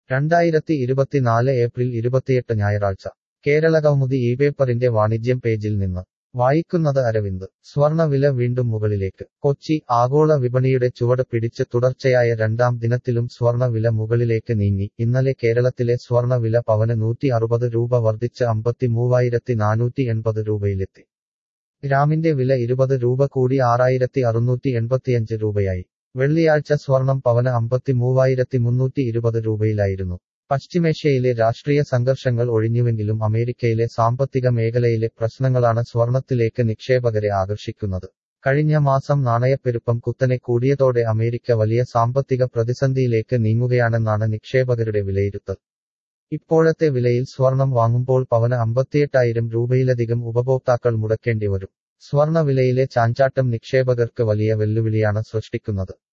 2024 April 28 ഞായറാഴ്ച കേരളകൗമുദി ഈ പേപ്പറിന്റെ വാണിജ്യം പേജിൽ നിന്ന് വായിക്കുന്നത് അരവിന്ദ് സ്വർണവില വീണ്ടും മുകളിലേക്ക് കൊച്ചി ആഗോള വിപണിയുടെ ചുവട് പിടിച്ച് തുടർച്ചയായ രണ്ടാം ദിനത്തിലും സ്വർണ വില മുകളിലേക്ക് നീങ്ങി ഇന്നലെ കേരളത്തിലെ സ്വർണ വില പവന് 160 രൂപ വർദ്ധിച്ച് 53,480 രൂപയിലെത്തി ഗ്രാമിന്റെ വില 20 രൂപ കൂടി 6,685 രൂപയായി വെള്ളിയാഴ്ച സ്വർണം പവന് 53,320 രൂപയിലായിരുന്നു പശ്ചിമേഷ്യയിലെ രാഷ്ട്രീയ സംഘർഷങ്ങൾ ഒഴിഞ്ഞുവെങ്കിലും അമേരിക്കയിലെ സാമ്പത്തിക മേഖലയിലെ പ്രശ്നങ്ങളാണ് സ്വർണത്തിലേക്ക് നിക്ഷേപകരെ ആകർഷിക്കുന്നത് കഴിഞ്ഞ മാസം നാണയപ്പെരുപ്പം കുത്തനെ കൂടിയതോടെ അമേരിക്ക വലിയ സാമ്പത്തിക പ്രതിസന്ധിയിലേക്ക് നീങ്ങുകയാണെന്നാണ് നിക്ഷേപകരുടെ വിലയിരുത്തൽ ഇപ്പോഴത്തെ വിലയിൽ സ്വർണം വാങ്ങുമ്പോൾ പവന് 58,000 രൂപയിലധികം ഉപഭോക്താക്കൾ മുടക്കേണ്ടി വരും സ്വർണ വിലയിലെ ചാഞ്ചാട്ടം നിക്ഷേപകർക്ക് വലിയ വെല്ലുവിളിയാണ് സൃഷ്ടിക്കുന്നത്